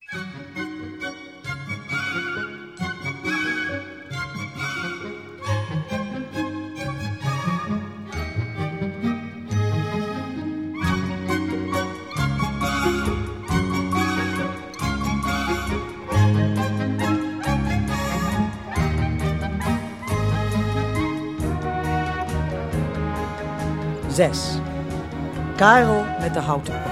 Zes. Karel met de houten pot.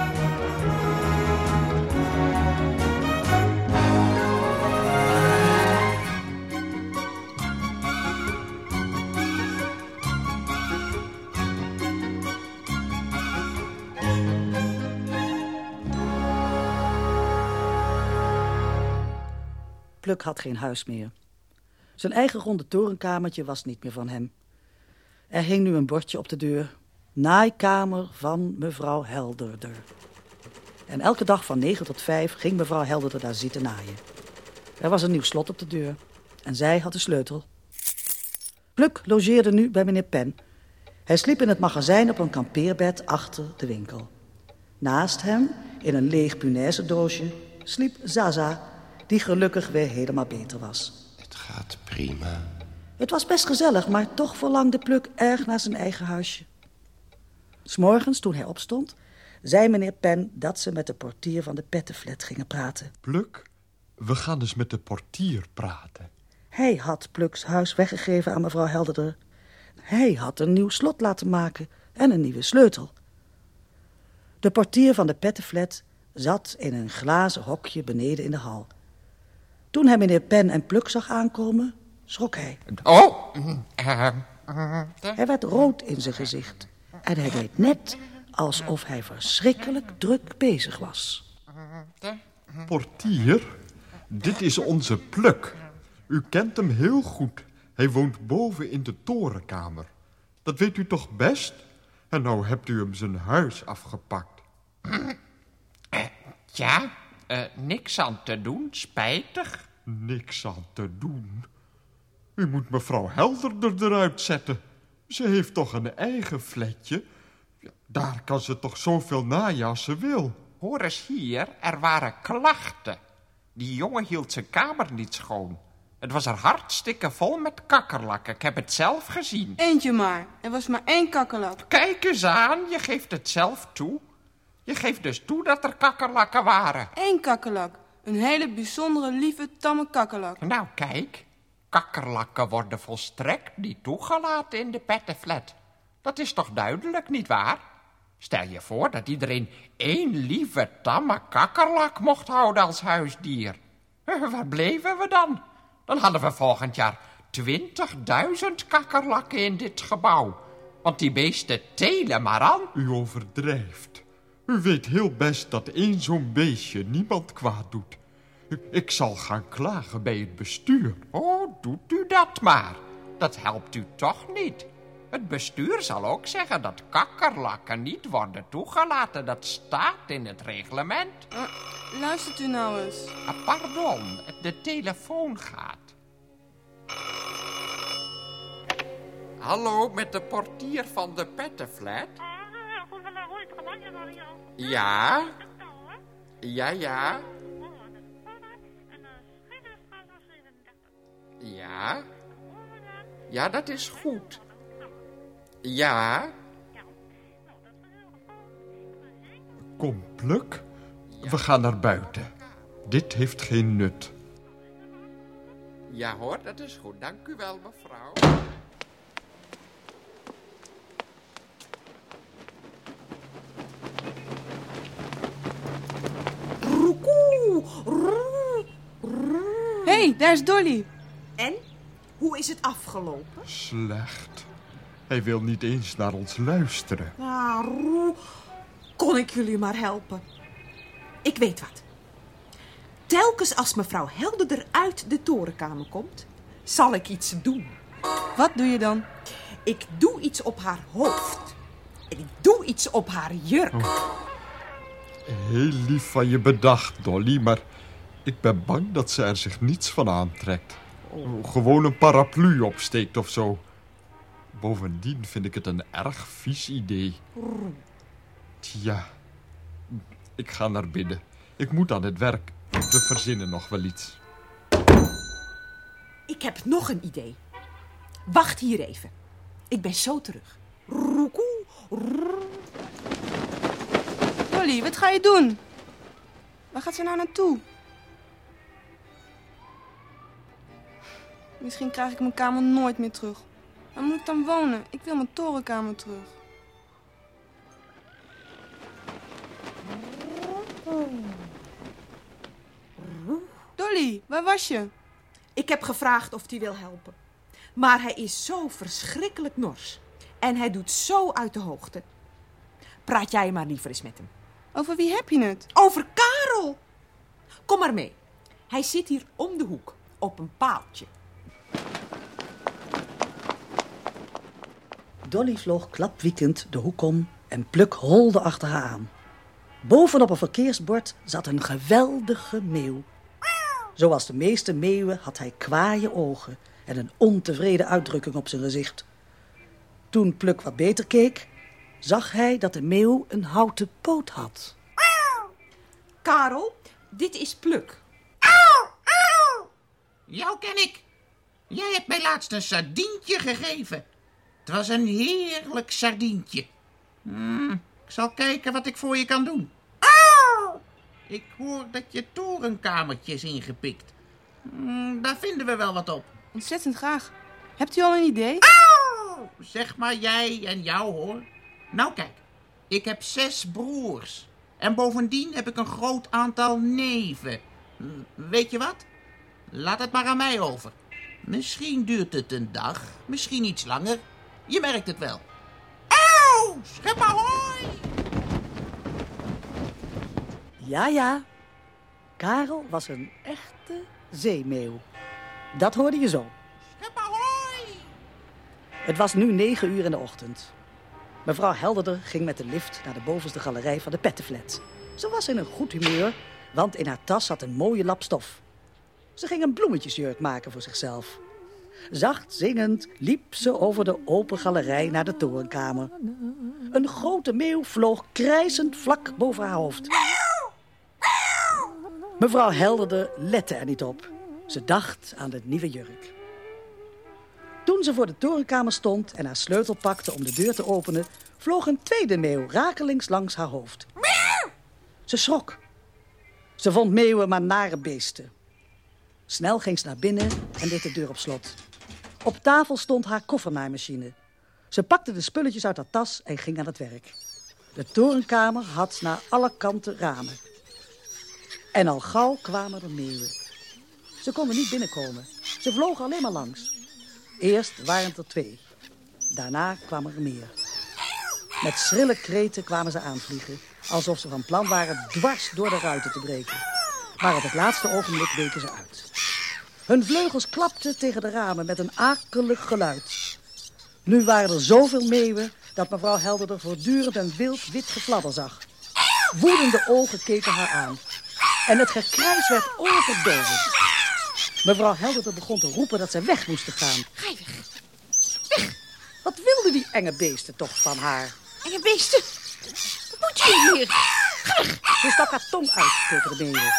Pluk had geen huis meer. Zijn eigen ronde torenkamertje was niet meer van hem. Er hing nu een bordje op de deur. Naaikamer van mevrouw Helderder. En elke dag van 9 tot 5 ging mevrouw Helderder daar zitten naaien. Er was een nieuw slot op de deur. En zij had de sleutel. Pluk logeerde nu bij meneer Pen. Hij sliep in het magazijn op een kampeerbed achter de winkel. Naast hem, in een leeg punaisedoosje, sliep Zaza, die gelukkig weer helemaal beter was. Het gaat prima. Het was best gezellig, maar toch verlangde Pluk erg naar zijn eigen huisje. 'S Morgens, toen hij opstond, zei meneer Pen dat ze met de portier van de pettenflat gingen praten. Pluk, we gaan dus met de portier praten. Hij had Pluks huis weggegeven aan mevrouw Helderder. Hij had een nieuw slot laten maken en een nieuwe sleutel. De portier van de pettenflat zat in een glazen hokje beneden in de hal. Toen hij meneer Pen en Pluk zag aankomen, schrok hij. Oh! Hij werd rood in zijn gezicht. En hij deed net alsof hij verschrikkelijk druk bezig was. Portier, dit is onze Pluk. U kent hem heel goed. Hij woont boven in de torenkamer. Dat weet u toch best? En nou hebt u hem zijn huis afgepakt. Ja, niks aan te doen, spijtig. Niks aan te doen. U moet mevrouw Helderder eruit zetten. Ze heeft toch een eigen flatje? Ja, daar kan ze toch zoveel naaien als ze wil. Hoor eens hier, er waren klachten. Die jongen hield zijn kamer niet schoon. Het was er hartstikke vol met kakkerlakken. Ik heb het zelf gezien. Eentje maar. Er was maar 1 kakkerlak. Kijk eens aan, je geeft het zelf toe. Je geeft dus toe dat er kakkerlakken waren. 1 kakkerlak. Een hele bijzondere, lieve, tamme kakkerlak. Nou, kijk. Kakkerlakken worden volstrekt niet toegelaten in de pettenflat. Dat is toch duidelijk, nietwaar? Stel je voor dat iedereen 1 lieve, tamme kakkerlak mocht houden als huisdier. Waar bleven we dan? Dan hadden we volgend jaar 20.000 kakkerlakken in dit gebouw. Want die beesten telen maar aan. U overdrijft. U weet heel best dat 1 zo'n beestje niemand kwaad doet. Ik zal gaan klagen bij het bestuur. Oh, doet u dat maar. Dat helpt u toch niet. Het bestuur zal ook zeggen dat kakkerlakken niet worden toegelaten. Dat staat in het reglement. Luistert u nou eens. Pardon, de telefoon gaat. Hallo, met de portier van de pettenflat? Ja? Ja. Ja? Ja, dat is goed. Ja? Kom, Pluk. We gaan naar buiten. Dit heeft geen nut. Ja hoor, dat is goed. Dank u wel, mevrouw. Hé, daar is Dolly. En? Hoe is het afgelopen? Slecht. Hij wil niet eens naar ons luisteren. Ah, Roe, kon ik jullie maar helpen? Ik weet wat. Telkens als mevrouw Helderder uit de torenkamer komt, zal ik iets doen. Wat doe je dan? Ik doe iets op haar hoofd. En ik doe iets op haar jurk. Heel lief van je bedacht, Dolly, maar ik ben bang dat ze er zich niets van aantrekt. Gewoon een paraplu opsteekt of zo. Bovendien vind ik het een erg vies idee. Tja, ik ga naar binnen. Ik moet aan het werk. We verzinnen nog wel iets. Ik heb nog een idee. Wacht hier even. Ik ben zo terug. Roekoe, Dolly, wat ga je doen? Waar gaat ze nou naartoe? Misschien krijg ik mijn kamer nooit meer terug. Waar moet ik dan wonen? Ik wil mijn torenkamer terug. Dolly, waar was je? Ik heb gevraagd of hij wil helpen. Maar hij is zo verschrikkelijk nors. En hij doet zo uit de hoogte. Praat jij maar liever eens met hem. Over wie heb je het? Over Karel! Kom maar mee. Hij zit hier om de hoek. Op een paaltje. Dolly vloog klapwiekend de hoek om en Pluk holde achter haar aan. Bovenop een verkeersbord zat een geweldige meeuw. Zoals de meeste meeuwen had hij kwaaie ogen en een ontevreden uitdrukking op zijn gezicht. Toen Pluk wat beter keek, zag hij dat de meeuw een houten poot had. Karel, dit is Pluk. Jou ken ik. Jij hebt mij laatst een sardientje gegeven. Het was een heerlijk sardientje. Ik zal kijken wat ik voor je kan doen. Ik hoor dat je torenkamertje is ingepikt. Daar vinden we wel wat op. Ontzettend graag. Hebt u al een idee? Zeg maar jij en jou, hoor. Nou kijk, ik heb 6 broers. En bovendien heb ik een groot aantal neven. Weet je wat? Laat het maar aan mij over. Misschien duurt het een dag, misschien iets langer. Je merkt het wel. Auw, schep ahoy! Ja, Karel was een echte zeemeeuw. Dat hoorde je zo. Schep ahoy! Het was nu 9 uur in de ochtend. Mevrouw Helderder ging met de lift naar de bovenste galerij van de pettenflat. Ze was in een goed humeur, want in haar tas zat een mooie lap stof. Ze ging een bloemetjesjurk maken voor zichzelf. Zacht zingend liep ze over de open galerij naar de torenkamer. Een grote meeuw vloog krijzend vlak boven haar hoofd. Mevrouw Helderder lette er niet op. Ze dacht aan de nieuwe jurk. Toen ze voor de torenkamer stond en haar sleutel pakte om de deur te openen, vloog een tweede meeuw rakelings langs haar hoofd. Ze schrok. Ze vond meeuwen maar nare beesten. Snel ging ze naar binnen en deed de deur op slot. Op tafel stond haar koffernaaimachine. Ze pakte de spulletjes uit haar tas en ging aan het werk. De torenkamer had naar alle kanten ramen. En al gauw kwamen er meeuwen. Ze konden niet binnenkomen. Ze vlogen alleen maar langs. Eerst waren het er 2. Daarna kwamen er meer. Met schrille kreten kwamen ze aanvliegen, alsof ze van plan waren dwars door de ruiten te breken. Maar op het laatste ogenblik weken ze uit. Hun vleugels klapten tegen de ramen met een akelig geluid. Nu waren er zoveel meeuwen dat mevrouw Helderder voortdurend een wild wit gefladder zag. Woedende ogen keken haar aan. En het gekrijs werd overdovend. Mevrouw Helderder begon te roepen dat ze weg moesten gaan. Ga je weg. Weg! Wat wilden die enge beesten toch van haar? Enge beesten. Wat moet je hier? Ze stak haar tong uit tegen de meeuwen.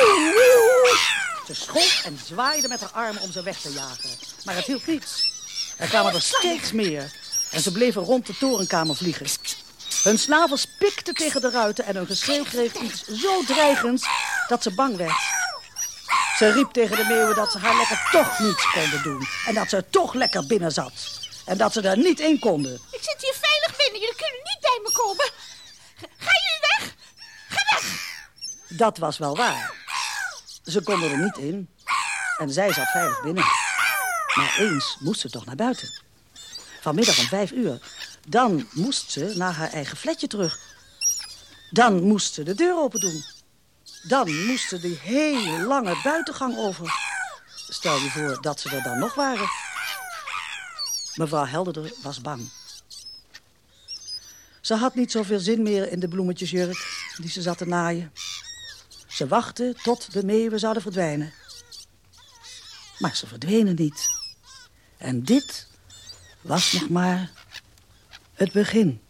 Ze schoof en zwaaide met haar armen om ze weg te jagen. Maar het hielp niets. Er kwamen er steeds meer. En ze bleven rond de torenkamer vliegen. Hun snavels pikten tegen de ruiten en hun geschreeuw kreeg iets zo dreigends dat ze bang werd. Ze riep tegen de meeuwen dat ze haar lekker toch niets konden doen. En dat ze er toch lekker binnen zat. En dat ze er niet in konden. Ik zit hier veilig binnen. Jullie kunnen niet bij me komen. Ga jullie weg? Ga weg! Dat was wel waar. Ze konden er niet in. En zij zat veilig binnen. Maar eens moest ze toch naar buiten. Vanmiddag om 5 uur. Dan moest ze naar haar eigen flatje terug. Dan moest ze de deur open doen. Dan moest ze die hele lange buitengang over. Stel je voor dat ze er dan nog waren. Mevrouw Helderder was bang. Ze had niet zoveel zin meer in de bloemetjesjurk die ze zat te naaien. Ze wachtte tot de meeuwen zouden verdwijnen. Maar ze verdwenen niet. En dit was nog maar het begin.